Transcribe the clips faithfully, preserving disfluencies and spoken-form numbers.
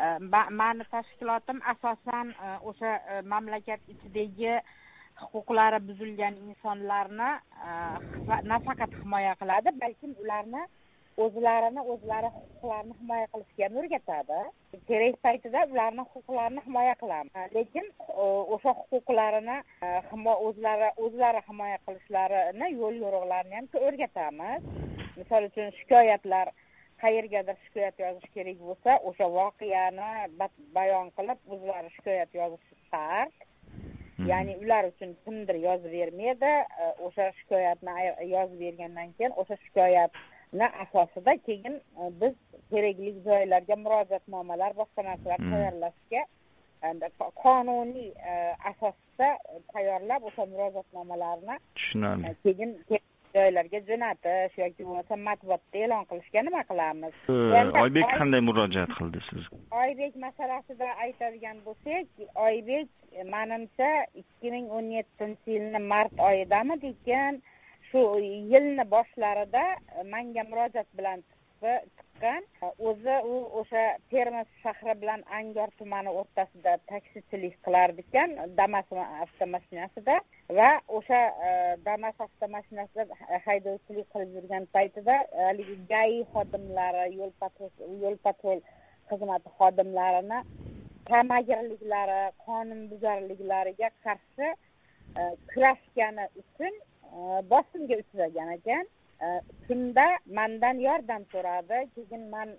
mani tashkilotim asosan o'sha mamlakat ichidagi huquqlari buzilgan insonlarni nafaqat himoya qiladi, balkim ularni o'zlarini o'zlari huquqlarini himoya qilishga ham o'rgatadi. Kerak paytida ularni huquqlarini himoya qilamiz. Lekin o'sha huquqlarini o'zlari o'zlari himoya qilishlarini, yo'l yo'riqlarini ham o'rgatamiz. Misol uchun shikoyatlar, qayergadir shikoyat yozish kerak bo'lsa, o'sha voqeani bayon qilib, o'zlari shikoyat yozishi shart. Ya'ni ular uchun kimdir yozib bermaydi. O'sha shikoyatni yozib bergandan keyin o'sha shikoyatni asosida keyin biz kerakli joylarga murojaatnomalar, boshqa narsalar tayyorlashga qonuniy asosda tayyorlab o'sha murojaatnomalarni keyin joylarga jo'natish yoki bo'lmasa matbuotda e'lon qilishga nima qilamiz? Oybek qanday murojaat qildi sizga? Oybek masalasida aytadigan bo'lsak, Oybek menimcha ikki ming o'n yettinchi yilning mart oyidami degan shu yilni boshlarida menga murojaat bilan chiqqan. O'zi u o'sha Termiz shahri bilan Angor tumani o'rtasida taksichilik qilar ekan, Damas avtomashinasida va o'sha Damas avtomashinasida haydovchilik qilib yurgan paytida haligi G A I xodimlari, yo'l patrul yo'l patrul xizmati xodimlarini tamagirliklari, qonunbuzarliklariga qarshi kurashgani uchun bosimga uchragan ekan. Shunda mendan yordam so'radi. Keyin men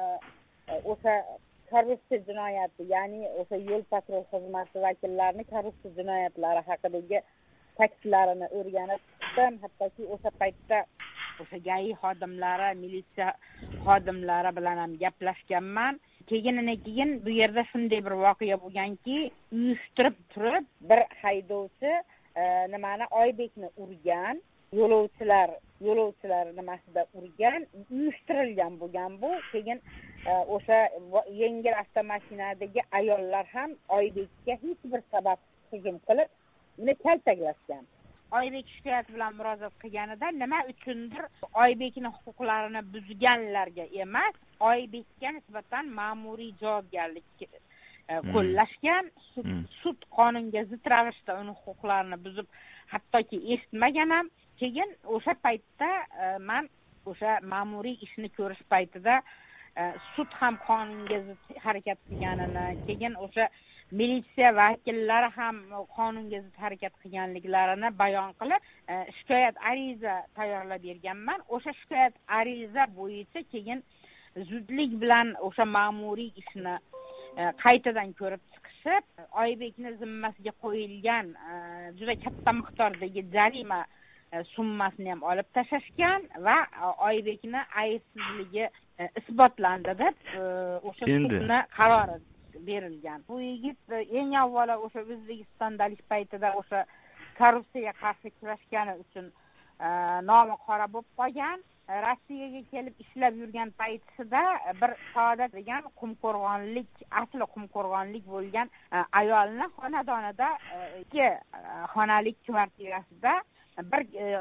o'sha korrupsiya jinoyati, ya'ni o'sha yo'l patrul xizmati vakillarini korrupsiya jinoyatlari haqidagi faktlarini o'rganib chiqdim. Hattoki o'sha paytda o'sha G A I xodimlari, militsiya xodimlari bilan ham gaplashganman. Keyin keyin bu yerda shunday bir voqea bo'lganki, uyushtirib turib bir haydovchi nimani Oybekni urgan, yo'lovchilar yo'lovchilar nimasida urgan, uyushtirilgan bo'lgan bu. Keyin o'sha yengil avtomashinadagi ayollar ham Oybekka hech bir sabab hujum qilib, uni kaltaklashgan. Oybek shikoyat bilan murojaat qilganida nima uchundir Oybekning huquqlarini buzganlarga emas, Oybekka nisbatan ma'muriy javobgarlik qo'llashgan, sud qonunga zid ravishda uni huquqlarini buzib, hattoki eshitmagan ham. Keyin o'sha paytda men o'sha ma'muriy ishni ko'rish paytida sud ham qonunga zid harakat qilganini, keyin o'sha militsiya vakillari ham qonunga zid harakat qilganliklarini bayon qilib, shikoyat ariza tayyorlab berganman. O'sha shikoyat ariza bo'yicha keyin zudlik bilan o'sha ma'muriy ishni qaytadan ko'rib chiqishib, Oybekni zimmasiga qo'yilgan juda katta miqdordagi jarima summasini ham olib tashlashgan va Oybekni aybsizligi isbotlandi deb o'sha sudni qarori berilgan. Bu yigit eng avvalo o'sha O'zbekistondalik paytida o'sha korrupsiyaga qarshi kurashgani uchun nomi qora bo'lib qolgan. Rossiyaga kelib ishlab yurgan paytida bir Saodat degan qumqo'rg'onlik, asli qumqo'rg'onlik bo'lgan ayolni xonadonida, ikki xonalik kvartirasida bir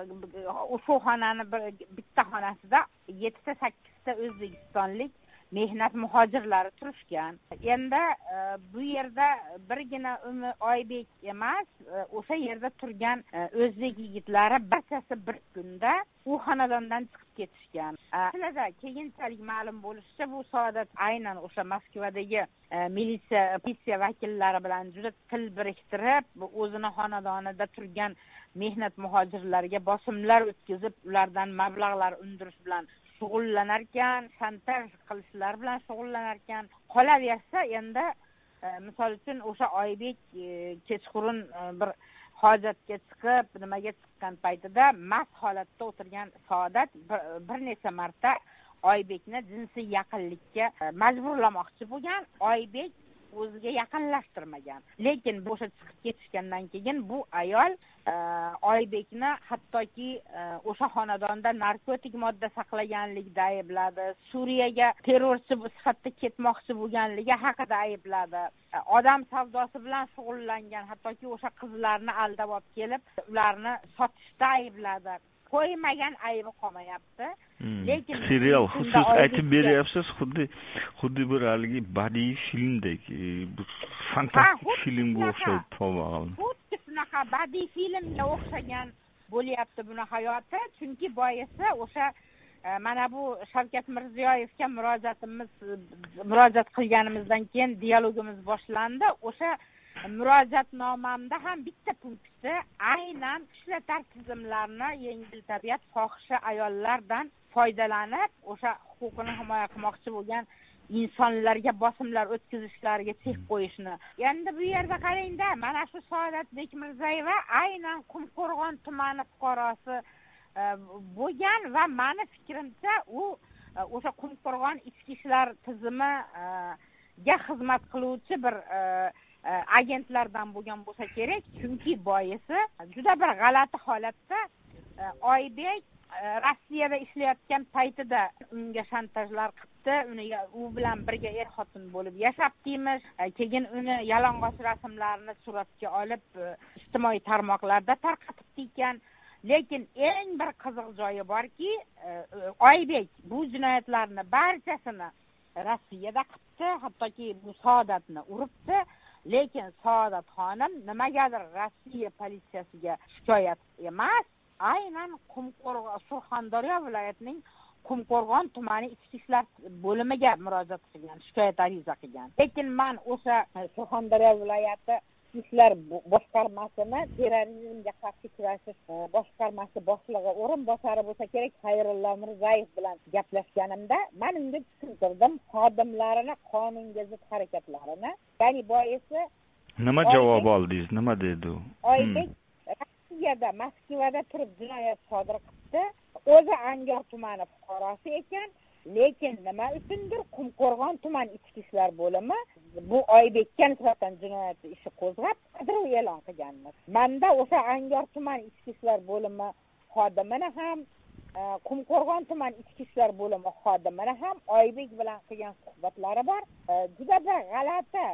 o'sha xonani bir bitta xonasida yettita sakkizta o'zbekistonlik mehnat muhojirlari turishgan. Endi bu yerda birgina Oybek emas, o'sha yerda turgan o'zbek yigitlari barchasi bir kunda u xonadondan chiqib ketishgan. Aslida keyinchalik ma'lum bo'lishicha, bu Saodat aynan o'sha Moskvadagi militsiya politsiya vakillari bilan juda til biriktirib, o'zini xonadonida turgan mehnat muhojirlariga bosimlar o'tkazib, ulardan mablag'lar undirish bilan shug'ullanar ekan, shantaj qilishlar bilan shug'ullanar ekan. Qolaversa, endi misol uchun o'sha Oybek kechqurun bir hojatga chiqib, nimaga chiqqan paytida mast holatda o'tirgan Saodat bir necha marta Oybekni jinsiy yaqinlikka majburlamoqchi bo'lgan. Oybek o'ziga yaqinlashtirmagan. Lekin bo'sha chiqib ketishgandan keyin bu ayol Oybekni hattoki o'sha xonadonda narkotik modda saqlaganlikda aybladi. Suriyaga terrorchi sifatida ketmoqchi bo'lganligi haqida aybladi. Odam savdosi bilan shug'ullangan, hattoki o'sha qizlarni aldab olib kelib, ularni sotishda aybladi. qo'ymagan aybi qolmayapti. Lekin serial xusus aytib beryapsiz, xuddi xuddi bir haligi badiiy filmdek, bir fantastik filmga o'xshaydi tobog'im. Xuddi shunaqa badiiy filmga o'xshagan bo'lyapti buni hayoti, chunki boisi o'sha mana bu Shavkat Mirziyoyevga murojaatimiz murojaat qilganimizdan keyin dialogimiz boshlandi. O'sha murojaatnomamda ham bitta punkti aynan ishlatar tizimlarni yengil tabiat fohisha ayollardan foydalanib o'sha huquqini himoya qilmoqchi bo'lgan insonlarga bosimlar o'tkazishlariga chek qo'yishni. Endi bu yerda qarangda, mana shu Saodatbek Mirziyoyeva aynan Qumqo'rg'on tumani fuqarosi bo'lgan va meni fikrimcha u o'sha Qumqo'rg'on ichki ishlar tizimiga xizmat qiluvchi bir agentlardan bo'lgan bo'lsa kerak, chunki boisi juda bir g'alati holatda Oybek Rossiyada ishlayotgan paytida unga shantajlar qildi, uni u bilan birga er xotin bo'lib yashab-deymiz, keyin uni yalang'och rasmlarini suratga olib ijtimoiy tarmoqlarda tarqatibdi ekan. Lekin eng bir qiziq joyi borki, Oybek bu jinoyatlarni barchasini Rossiyada qildi, hattoki bu Saodatni uribdi. Lekin Saodat xonim nimagadir Rossiya politsiyasiga shikoyat emas, aynan Qumqo'rg'on, Surxondaryo viloyatining Qumqo'rg'on tumani ichki ishlar bo'limiga murojaat qilgan, shikoyat ariza qilgan. Lekin men o'sha Surxondaryo viloyati ishlar boshqarmasini terrorizmga qarshi kurashish boshqarmasi boshlig'i o'rinbosari bo'lsa kerak Xayrullo Mirzayev bilan gaplashganimda men unga tushuntirdim xodimlarini qonunga zid harakatlarini. Ya'ni boisi nima javob oldingiz? Nima dedi u? Oybek Rossiyada, Moskvada turib jinoyat sodir qildi. O'zi Angor tumani fuqarosi ekan, lekin nima uchundir Qumqo'rg'on tuman ichki ishlar bo'limi bu Oybekka nisbatan jinoyat ishi qo'zg'ab qidiruv e'lon qilganmiz. Menda o'sha Angor tuman ichki ishlar bo'limi xodimini ham, Qumqo'rg'on tuman ichki ishlar bo'limi xodimini ham Oybek bilan qilgan suhbatlari bor. Juda bir g'alati,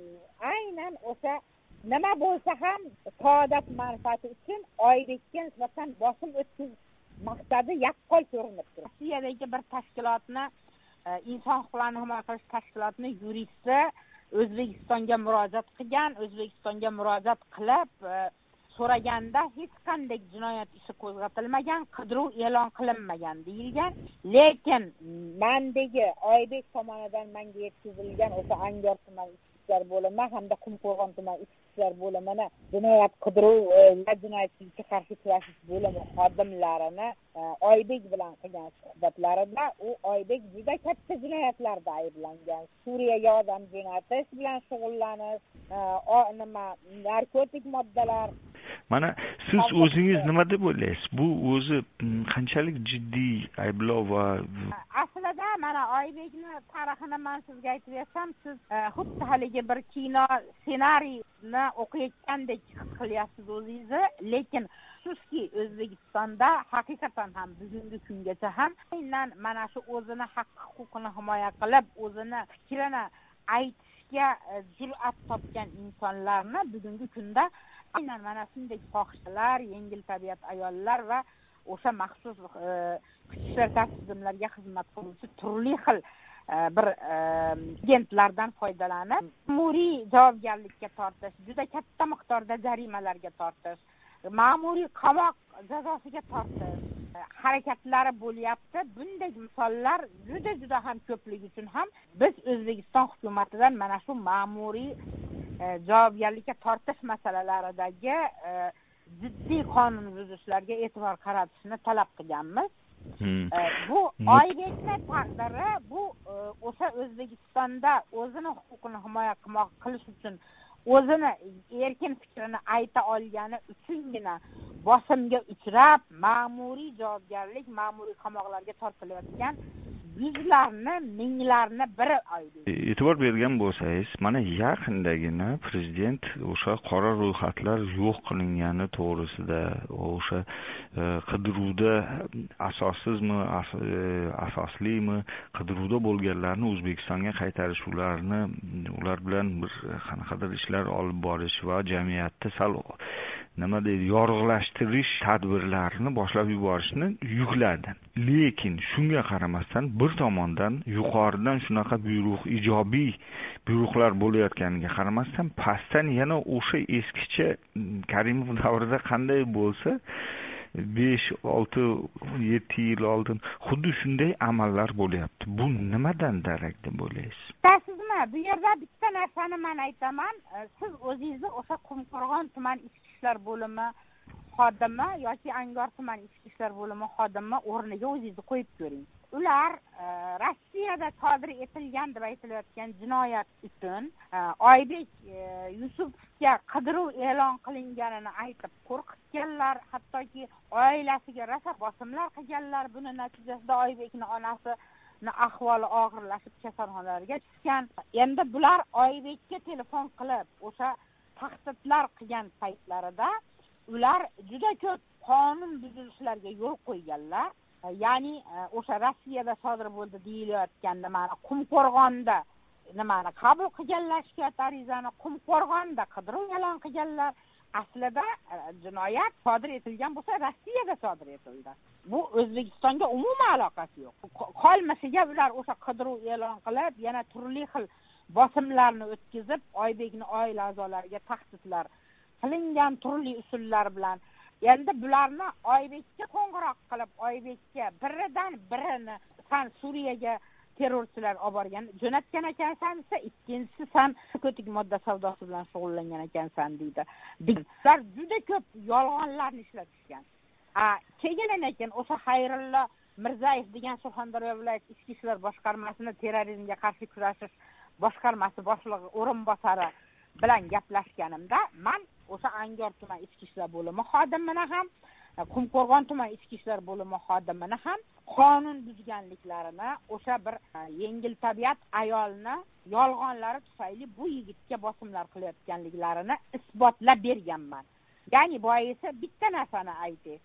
aynan o'sha nima bo'lsa ham Saodat manfaati uchun Oybekka nisbatan bosim o'tkazish maqsadi yaqqol ko'rinib turibdi. Rossiyadagi bir tashkilotni, inson huquqlarini himoya qilish tashkilotini yuristi O'zbekistonga murojaat qilgan, O'zbekistonga murojaat qilib so'raganda hech qanday jinoyat ishi qo'zg'atilmagan, qidiruv e'lon qilinmagan deyilgan. Lekin mendagi Oybek tomonidan menga yetkazilgan o'sha Angor tuman ichki ishlar bo'limi hamda Qumqo'rg'on tuman ichki ishlar bo'limini jinoyat qidiruv va jinoyatchilikka qarshi kurashish bo'limi xodimlarini Oybek bilan qilgan suhbatlarida u Oybek juda katta jinoyatlarda ayblangan. Suriyaga odam jo'natish bilan shug'ullanish, nima narkotik moddalar. Mana siz o'zingiz nima deb o'ylaysiz? Bu o'zi qanchalik jiddiy ayblov va aslida mana Oybekni tarixini men sizga aytib bersam, siz xuddi haligi bir kino ssenariyni o'qiyotgandek his qilyapsiz o'zingizni, lekin afsuski O'zbekistonda haqiqatan ham bugungi kungacha ham aynan mana shu o'zini haq huquqini himoya qilib, o'zini fikrini aytishga jur'at topgan insonlarni bugungi kunda aynan mana shunday fohishalar, yengil tabiat ayollar va o'sha maxsus kuchlar tizimlarga xizmat qiluvchi turli xil bir agentlardan foydalanib ma'muriy javobgarlikka tortish, juda katta miqdorda jarimalarga tortish, ma'muriy qamoq jazosiga tortish harakatlari bo'lyapti. Bunday misollar juda juda ham ko'pligi uchun ham biz O'zbekiston hukumatidan mana shu ma'muriy javobgarlikka tortish masalalaridagi jiddiy qonun buzishlarga e'tibor qaratishni talab qilganmiz. Hmm. Bu Oybekning taqdiri bu o'sha O'zbekistonda o'zini huquqini himoya qilish uchun o'zini erkin fikrini ayta olgani uchungina bosimga uchrab, ma'muriy javobgarlik, ma'muriy qamoqlarga tortilayotgan yuzlarni, minglarni biri Oybek. E'tibor bergan bo'lsangiz, mana yaqindagina prezident o'sha qora ro'yxatlar yo'q qilingani to'g'risida, o'sha qidiruvda asossizmi, asoslimi, qidiruvda bo'lganlarni O'zbekistonga qaytarishlarni, ular bilan bir qanaqadir ishlar olib borish va jamiyatda sal nima deydi, yorug'lashtirish tadbirlarini boshlab yuborishni yukladi. Lekin shunga qaramasdan bir tomondan yuqoridan shunaqa buyruq, ijobiy buyruqlar bo'layotganiga qaramasdan pastdan yana o'sha eskicha Karimov davrida qanday bo'lsa besh, olti, yetti yil oldin xuddi shunday amallar bo'lyapti. Bu nimadan darak deb o'ylaysiz? Bilasizmi, bu yerda bitta narsani men aytaman. Siz o'zingizni o'sha Qumqo'rg'on tuman ichki ishlar bo'limi xodimi yoki Angor tuman ichki ishlar bo'limi xodimi o'rniga o'zingizni qo'yib ko'ring. Ular Rossiyada sodir etilgan deb aytilayotgan jinoyat uchun Oybek Yusupga qidiruv e'lon qilinganini aytib qo'rqitganlar, hattoki oilasiga rosa bosimlar qilganlar. Buni natijasida Oybekning onasi ahvoli og'irlashib kasalxonalarga tushgan. Endi bular Oybekka telefon qilib o'sha tahdidlar qilgan paytlarida ular juda ko'p qonun buzilishlarga yo'l qo'yganlar. Ya'ni o'sha Rossiyada sodir bo'ldi deyilayotgan nimani Qumqo'rg'onda nimani qabul qilganlar, shikoyat arizani Qumqo'rg'onda qidiruv e'lon qilganlar. Aslida jinoyat sodir etilgan bo'lsa Rossiyada sodir etildi. Bu O'zbekistonga umuman aloqasi yo'q. Qolmasiga ular o'sha qidiruv e'lon qilib, yana turli xil bosimlarni o'tkazib, Oybekning oila a'zolariga tahdidlar qilingan turli usullar bilan. Endi bularni Oybekka qo'ng'iroq qilib, Oybekka biridan birini san Suriyaga terrorchilar olib borgan, jo'natgan ekansan, ikkinchisi san narkotik modda savdosi bilan shug'ullangan ekansan deydi. Ular juda ko'p yolg'onlarni ishlatishgan. A, keyin ekan o'sha Xayrullo Mirzayev degan Surxondaryo viloyat ichki ishlar boshqarmasini terrorizmga qarshi kurashish boshqarmasi boshlig'i o'rinbosari bilan gaplashganimda, men o'sha Angor tuman ichki ishlar bo'limi xodimini ham, Qumqo'rg'on tuman ichki ishlar bo'limi xodimini ham qonun buzganliklarini, o'sha bir yengil tabiat ayolni yolg'onlari tufayli bu yigitga bosimlar qilayotganliklarini isbotlab berganman. Ya'ni boisi bitta narsani aytay.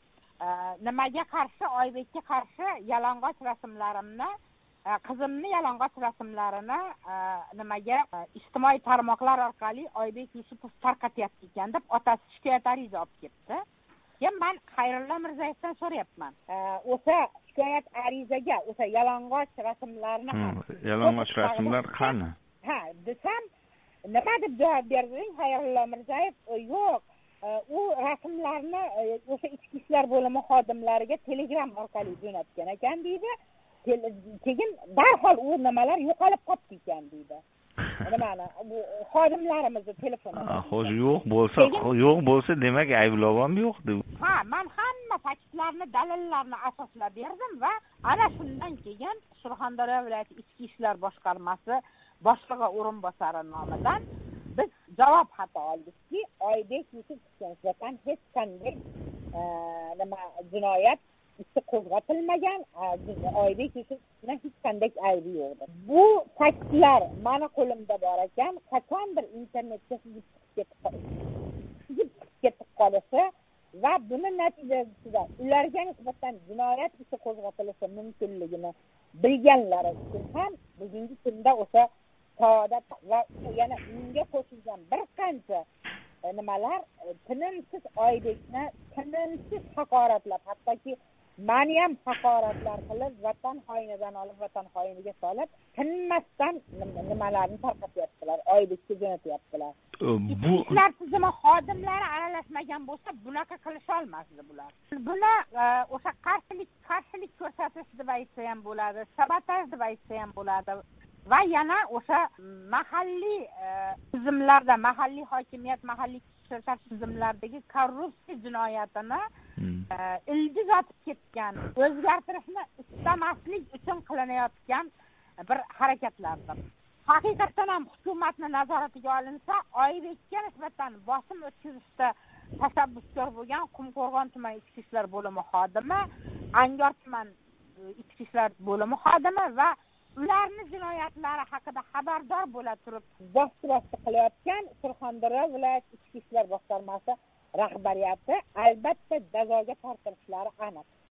Nimaga qarshi, Oybekka qarshi yalang'och rasmlarimni, qizimni yalang'och rasmlarini nimaga ijtimoiy tarmoqlar orqali Oybek Yusupov tarqatyapti ekan deb otasi shikoyat ariza olib ketdi. Keyin men Xayrullo Mirzayevdan so'rayapman. O'sha shikoyat arizaga o'sha yalang'och rasmlarni ham yalang'och rasmlar qani? Ha, desam, nima deb javob berding? Xayrullo Mirzayev yo'q, u rasmlarni o'sha ichki ishlar bo'limi xodimlariga Telegram orqali jo'natgan ekan deydi. Keyin darhol u nimalar yo'qolib qoldi ekan deydi. Nimani? Bu xodimlarimizni telefonida. Xo'sh, yo'q bo'lsa, yo'q bo'lsa, demak ayblov ham yo'q deb. Ha, men hamma faktlarni, dalillarni asoslab berdim va ana shundan keyin Surxondaryo viloyati ichki ishlar boshqarmasi boshlig'i o'rinbosari nomidan biz javob xati oldikki, Oybek Yusupovga nisbatan hech qanday nima jinoyat ishi qo'zg'atilmagan, Oybek Yusupovning hech qanday aybi yo'qdir. Bu faktlar meni qo'limda bor ekan, qachondir internetga sizib ketib qolishi va buni natijasida ularga nisbatan jinoyat ishi qo'zg'atilishi mumkinligini bilganlari uchun ham bugungi kunda o'sha saodat va yana unga qo'shilgan bir qancha nimalar tinimsiz Oybekni tinimsiz haqoratlab, hattoki meni ham haqoratlar qilib, vatan xoinidan olib vatan xoiniga solib, tinmasdan nimalarni tarqatyaptilar, Oybekka jo'natyaptilar. Bu ishlar tizimi xodimlari aralashmagan bo'lsa, bunaqa qilisha olmasdi bular. Buni o'sha qarshilik, qarshilik ko'rsatish deb aytsa ham bo'ladi, sabotaj deb aytsa ham bo'ladi. Va yana o'sha mahalliy tizimlarda, mahalliy hokimiyat, mahalliy tizimlardagi korrupsiya jinoyatini ildiz otib ketgan, o'zgartirishni istamaslik uchun qilinayotgan bir harakatlardir. Haqiqatan ham hukumatni nazoratiga olinsa, Oybekka nisbatan bosim o'tkazishda tashabbuskor bo'lgan Qumqo'rg'on tuman ichki ishlar bo'limi xodimi, Angor tuman ichki ishlar bo'limi xodimi va ularni jinoyatlari haqida xabardor bo'la turib bosh-bosh qilayotgan Surxondaryo viloyat ichki ishlar boshqarmasi rahbariyati albatta jazoga tortilishlari aniq.